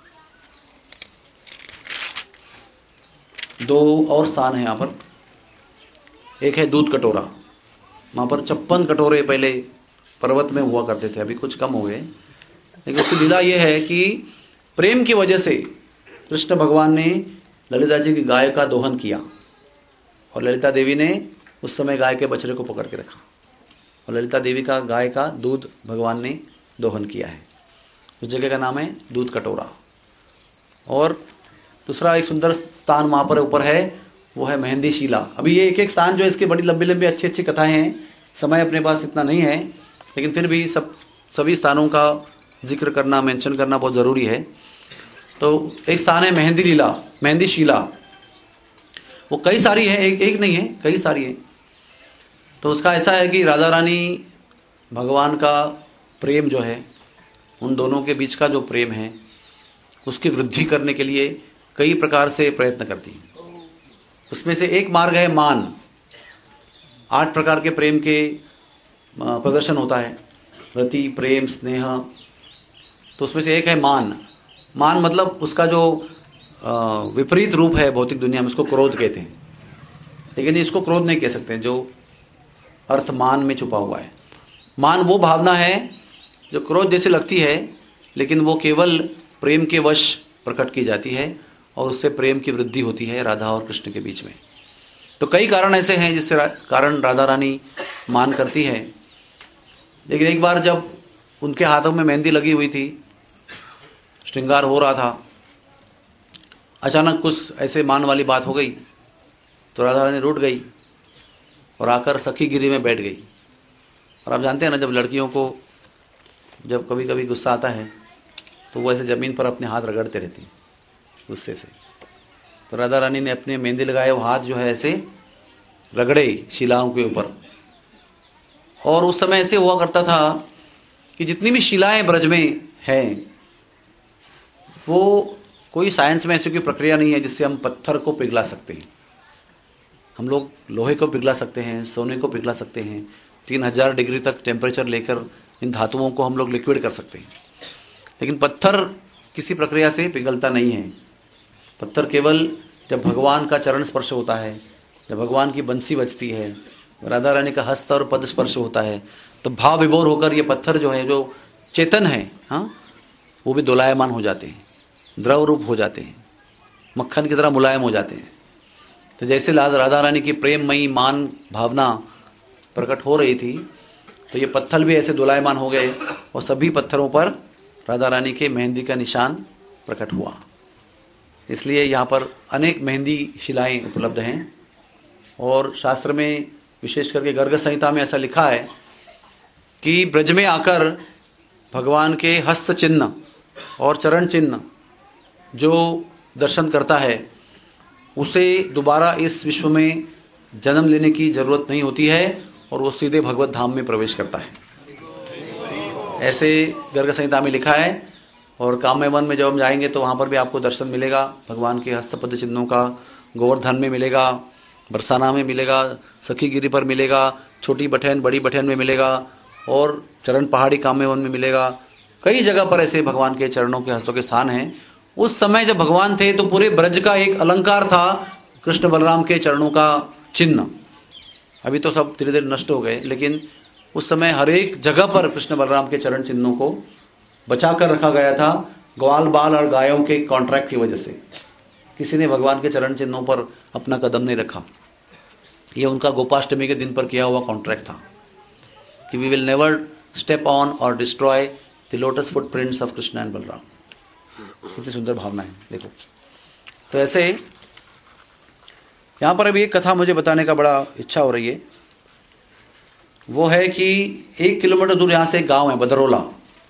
दो और स्थान है यहाँ पर। एक है दूध कटोरा, वहाँ पर 56 कटोरे पहले पर्वत में हुआ करते थे, अभी कुछ कम हो गए। लेकिन उसकी लीला यह है कि प्रेम की वजह से कृष्ण भगवान ने ललिता जी की गाय का दोहन किया और ललिता देवी ने उस समय गाय के बछड़े को पकड़ के रखा और ललिता देवी का गाय का दूध भगवान ने दोहन किया है। उस जगह का नाम है दूध कटोरा। और दूसरा एक सुंदर स्थान वहाँ पर ऊपर है, वो है मेहंदी शिला। अभी ये एक एक स्थान जो है इसकी बड़ी लंबी लंबी अच्छी अच्छी कथाएं हैं, समय अपने पास इतना नहीं है, लेकिन फिर भी सभी स्थानों का जिक्र करना, मेंशन करना बहुत ज़रूरी है। तो एक स्थान है मेहंदी लीला, मेहंदी शिला। वो कई सारी है, एक नहीं है, कई सारी है। तो उसका ऐसा है कि राधा रानी भगवान का प्रेम जो है, उन दोनों के बीच का जो प्रेम है, उसकी वृद्धि करने के लिए कई प्रकार से प्रयत्न करती है। उसमें से एक मार्ग है मान। 8 प्रकार के प्रेम के प्रदर्शन होता है, रति, प्रेम, स्नेह। तो उसमें से एक है मान। मान मतलब उसका जो विपरीत रूप है भौतिक दुनिया में, उसको क्रोध कहते हैं। लेकिन इसको क्रोध नहीं कह सकते, जो अर्थ मान में छुपा हुआ है। मान वो भावना है जो क्रोध जैसे लगती है, लेकिन वो केवल प्रेम के वश प्रकट की जाती है और उससे प्रेम की वृद्धि होती है राधा और कृष्ण के बीच में। तो कई कारण ऐसे हैं जिससे कारण राधा रानी मान करती है। लेकिन एक बार जब उनके हाथों में मेहंदी लगी हुई थी, श्रृंगार हो रहा था, अचानक कुछ ऐसे मान वाली बात हो गई तो राधा रानी रूठ गई और आकर सखी गिरी में बैठ गई। और आप जानते हैं ना, जब लड़कियों को जब कभी कभी गुस्सा आता है तो वो ऐसे जमीन पर अपने हाथ रगड़ते रहती गुस्से से। तो राधा रानी ने अपने मेहंदी लगाए वो हाथ जो है ऐसे रगड़े शिलाओं के ऊपर। और उस समय ऐसे हुआ करता था कि जितनी भी शिलाएं ब्रज में हैं, वो कोई साइंस में ऐसी कोई प्रक्रिया नहीं है जिससे हम पत्थर को पिघला सकते हैं। हम लोग लोहे को पिघला सकते हैं, सोने को पिघला सकते हैं, 3000 डिग्री तक टेम्परेचर लेकर इन धातुओं को हम लोग लिक्विड कर सकते हैं। लेकिन पत्थर किसी प्रक्रिया से पिघलता नहीं है। पत्थर केवल जब भगवान का चरण स्पर्श होता है, जब भगवान की बंसी बजती है, राधा रानी का हस्त और पद स्पर्श होता है, तो भाव विभोर होकर ये पत्थर जो है, जो चेतन है, हाँ, वो भी दोलायमान हो जाते हैं, द्रव रूप हो जाते हैं, मक्खन की तरह मुलायम हो जाते हैं। तो जैसे राधा रानी की प्रेममयी मान भावना प्रकट हो रही थी, तो ये पत्थर भी ऐसे दोलायमान हो गए और सभी पत्थरों पर राधा रानी के मेहंदी का निशान प्रकट हुआ। इसलिए यहाँ पर अनेक मेहंदी शिलाएं उपलब्ध हैं। और शास्त्र में विशेष करके गर्ग संहिता में ऐसा लिखा है कि ब्रज में आकर भगवान के हस्त चिन्ह और चरण चिन्ह जो दर्शन करता है, उसे दोबारा इस विश्व में जन्म लेने की जरूरत नहीं होती है और वो सीधे भगवत धाम में प्रवेश करता है। ऐसे गर्ग संहिता में लिखा है। और काम्य वन में जब हम जाएंगे तो वहाँ पर भी आपको दर्शन मिलेगा भगवान के हस्तपद चिन्हों का। गोवर्धन में मिलेगा, बरसाना में मिलेगा, सखीगिरी पर मिलेगा, छोटी बठैन बड़ी बठैन में मिलेगा और चरण पहाड़ी काम्य वन में मिलेगा। कई जगह पर ऐसे भगवान के चरणों के हस्तों के स्थान हैं। उस समय जब भगवान थे तो पूरे ब्रज का एक अलंकार था कृष्ण बलराम के चरणों का चिन्ह। अभी तो सब धीरे धीरे नष्ट हो गए, लेकिन उस समय हर एक जगह पर कृष्ण बलराम के चरण चिन्हों को बचा कर रखा गया था। ग्वाल बाल और गायों के कॉन्ट्रैक्ट की वजह से किसी ने भगवान के चरण चिन्हों पर अपना कदम नहीं रखा। ये उनका गोपाष्टमी के दिन पर किया हुआ कॉन्ट्रैक्ट था कि we will never step on और destroy the lotus footprints of Krishna and Balram. कितनी सुंदर भावना है, देखो। तो ऐसे यहाँ पर अभी एक कथा मुझे बताने का बड़ा इच्छा हो रही है। वो है कि 1 किलोमीटर दूर यहाँ से एक गांव है बदरोला,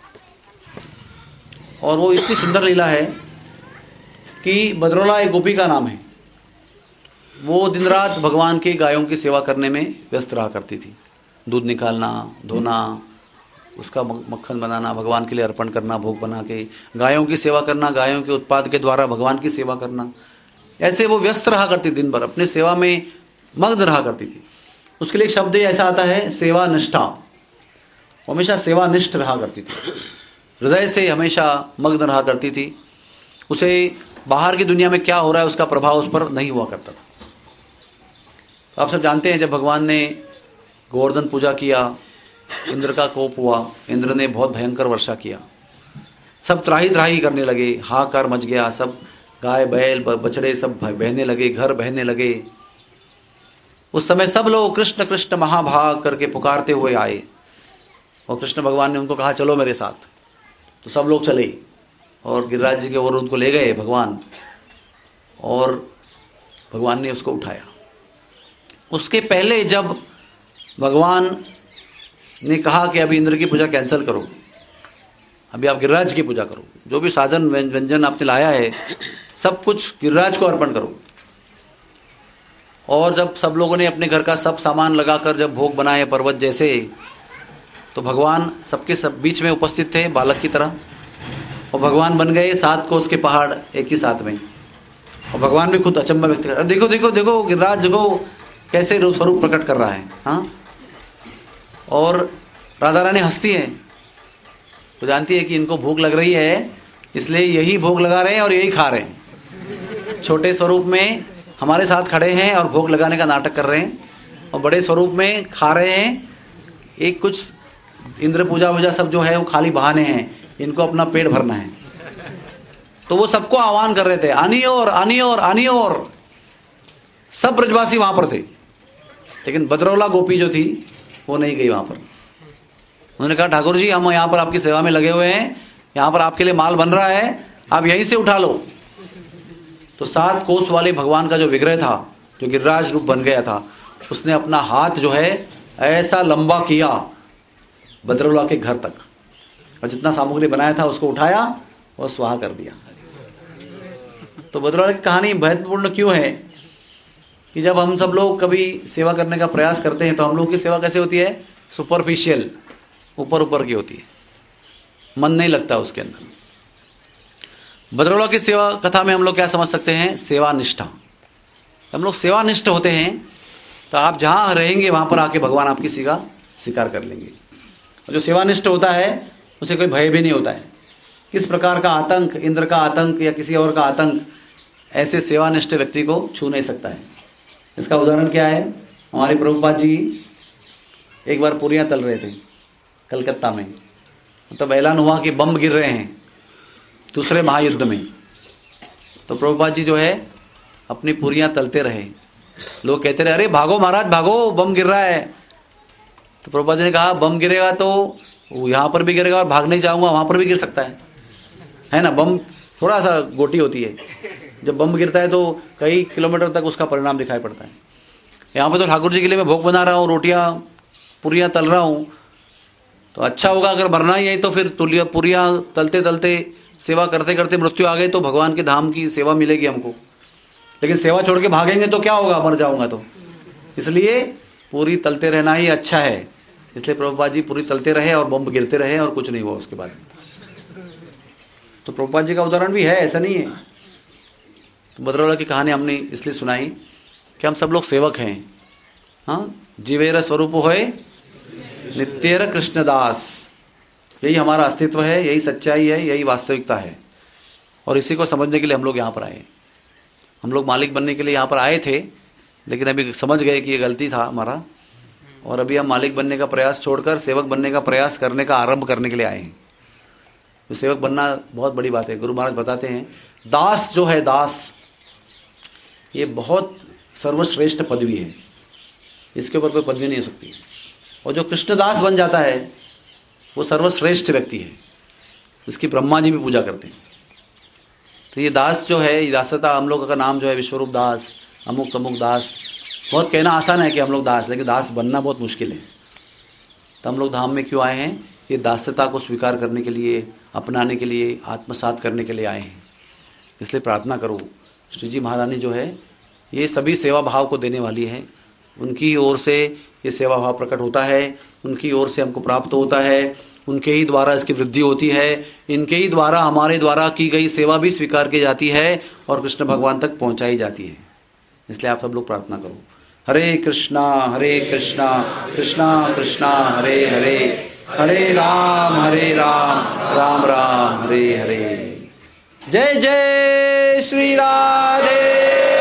और वो इतनी सुंदर लीला है कि बदरोला एक गोपी का नाम है। वो दिन रात भगवान की गायों की सेवा करने में व्यस्त रहा करती थी। दूध निकालना, धोना, उसका मक्खन बनाना, भगवान के लिए अर्पण करना, भोग बना के गायों की सेवा करना, गायों के उत्पाद के द्वारा भगवान की सेवा करना, ऐसे वो व्यस्त रहा करती, दिन भर अपने सेवा में मग्न रहा करती थी। उसके लिए एक शब्द ऐसा आता है, सेवा निष्ठा। हमेशा सेवानिष्ठ रहा करती थी, हृदय से हमेशा मग्न रहा करती थी। उसे बाहर की दुनिया में क्या हो रहा है उसका प्रभाव उस पर नहीं हुआ करता था। तो आप सब जानते हैं जब भगवान ने गोवर्धन पूजा किया, इंद्र का कोप हुआ, इंद्र ने बहुत भयंकर वर्षा किया, सब त्राही त्राही करने लगे, हाहाकार मच गया, सब गाय बैल बछड़े सब बहने लगे, घर बहने लगे। उस समय सब लोग कृष्ण कृष्ण महाभाग करके पुकारते हुए आए और कृष्ण भगवान ने उनको कहा चलो मेरे साथ। तो सब लोग चले और गिरिराज जी के ओर उनको ले गए भगवान, और भगवान ने उसको उठाया। उसके पहले जब भगवान ने कहा कि अभी इंद्र की पूजा कैंसिल करो, अभी आप गिरिराज की पूजा करो, जो भी साधन व्यंजन आपने लाया है सब कुछ गिरिराज को अर्पण करो। और जब सब लोगों ने अपने घर का सब सामान लगाकर जब भोग बनाए पर्वत जैसे, तो भगवान सबके सब बीच में उपस्थित थे बालक की तरह, और भगवान बन गए 7 कोस के पहाड़ एक ही साथ में। और भगवान भी खुद अचंभा व्यक्त कर, देखो देखो देखो गिरिराज को कैसे स्वरूप प्रकट कर रहा है। हाँ, और राधा रानी हंसती है, वो जानती है कि इनको भूख लग रही है, इसलिए यही भोग लगा रहे हैं और यही खा रहे हैं। छोटे स्वरूप में हमारे साथ खड़े हैं और भोग लगाने का नाटक कर रहे हैं, और बड़े स्वरूप में खा रहे हैं। एक कुछ इंद्र पूजा वूजा सब जो है वो खाली बहाने हैं, इनको अपना पेट भरना है। तो वो सबको आह्वान कर रहे थे, आनी और आनी और आनी और। सब ब्रजवासी वहां पर थे, लेकिन बदरौला गोपी जो थी वो नहीं गई वहां पर। उन्होंने कहा ठाकुर जी हम यहाँ पर आपकी सेवा में लगे हुए हैं, यहाँ पर आपके लिए माल बन रहा है, आप यहीं से उठा लो। तो 7 कोस वाले भगवान का जो विग्रह था, जो गिरिराज रूप बन गया था, उसने अपना हाथ जो है ऐसा लंबा किया बदरौला के घर तक, और जितना सामग्री बनाया था उसको उठाया और स्वाहा कर दिया। तो बदरौला की कहानी महत्वपूर्ण क्यों है कि जब हम सब लोग कभी सेवा करने का प्रयास करते हैं तो हम लोग की सेवा कैसे होती है, सुपरफिशियल, ऊपर ऊपर की होती है, मन नहीं लगता उसके अंदर। बदरौला की सेवा कथा में हम लोग क्या समझ सकते हैं, सेवा निष्ठा। हम लोग सेवानिष्ठ होते हैं तो आप जहां रहेंगे वहां पर आके भगवान आपकी सेवा स्वीकार कर लेंगे। और जो सेवानिष्ठ होता है उसे कोई भय भी नहीं होता है। किस प्रकार का आतंक, इंद्र का आतंक या किसी और का आतंक ऐसे सेवानिष्ठ व्यक्ति को छू नहीं सकता है। इसका उदाहरण क्या है, हमारे प्रभुपाद जी एक बार पूरियां तल रहे थे कलकत्ता में, तब ऐलान हुआ कि बम गिर रहे हैं दूसरे महायुद्ध में। तो प्रभुपाद जी जो है अपनी पूरियां तलते रहे, लोग कहते रहे अरे भागो महाराज भागो, बम गिर रहा है। तो प्रभुपाद जी ने कहा बम गिरेगा तो यहाँ पर भी गिरेगा और भागने जाऊंगा वहां पर भी गिर सकता है ना। बम थोड़ा सा गोटी होती है, जब बम गिरता है तो कई किलोमीटर तक उसका परिणाम दिखाई पड़ता है। यहाँ पे तो ठाकुर जी के लिए मैं भोग बना रहा हूँ, रोटियां पूरियां तल रहा हूँ, तो अच्छा होगा अगर मरना ही है तो फिर पूरियां तलते तलते सेवा करते करते मृत्यु आ गई तो भगवान के धाम की सेवा मिलेगी हमको। लेकिन सेवा छोड़ के भागेंगे तो क्या होगा, मर जाऊंगा तो। इसलिए पूरी तलते रहना ही अच्छा है। इसलिए प्रभुपाद जी पूरी तलते रहे और बम गिरते रहे और कुछ नहीं हुआ उसके बाद। तो प्रभुपाद जी का उदाहरण भी है, ऐसा नहीं है। तो भद्रवाला की कहानी हमने इसलिए सुनाई कि हम सब लोग सेवक हैं। हाँ, जीवेर स्वरूप होए नित्येर कृष्णदास, यही हमारा अस्तित्व है, यही सच्चाई है, यही वास्तविकता है। और इसी को समझने के लिए हम लोग यहाँ पर आए। हम लोग मालिक बनने के लिए यहाँ पर आए थे, लेकिन अभी समझ गए कि ये गलती था हमारा, और अभी हम मालिक बनने का प्रयास छोड़कर सेवक बनने का प्रयास करने का आरंभ करने के लिए आए हैं। तो सेवक बनना बहुत बड़ी बात है। गुरु महाराज बताते हैं, दास जो है, दास, ये बहुत सर्वश्रेष्ठ पदवी है, इसके ऊपर कोई पदवी नहीं हो सकती। और जो कृष्णदास बन जाता है वो सर्वश्रेष्ठ व्यक्ति है, इसकी ब्रह्मा जी भी पूजा करते हैं। तो ये दास जो है, ये दासता, हम लोग का नाम जो है विश्वरूप दास, अमुक तमुक दास, बहुत कहना आसान है कि हम लोग दास, लेकिन दास बनना बहुत मुश्किल है। तो हम लोग धाम में क्यों आए हैं? ये दासता को स्वीकार करने के लिए, अपनाने के लिए, आत्मसात करने के लिए आए हैं। इसलिए प्रार्थना करो, श्री जी महारानी जो है ये सभी सेवा भाव को देने वाली है। उनकी ओर से ये सेवा भाव प्रकट होता है, उनकी ओर से हमको प्राप्त होता है, उनके ही द्वारा इसकी वृद्धि होती है, इनके ही द्वारा, हमारे द्वारा की गई सेवा भी स्वीकार की जाती है और कृष्ण भगवान तक पहुंचाई जाती है। इसलिए आप सब लोग प्रार्थना करो, हरे कृष्णा कृष्णा कृष्णा हरे हरे, हरे राम राम राम हरे हरे। जय जय श्री राधे।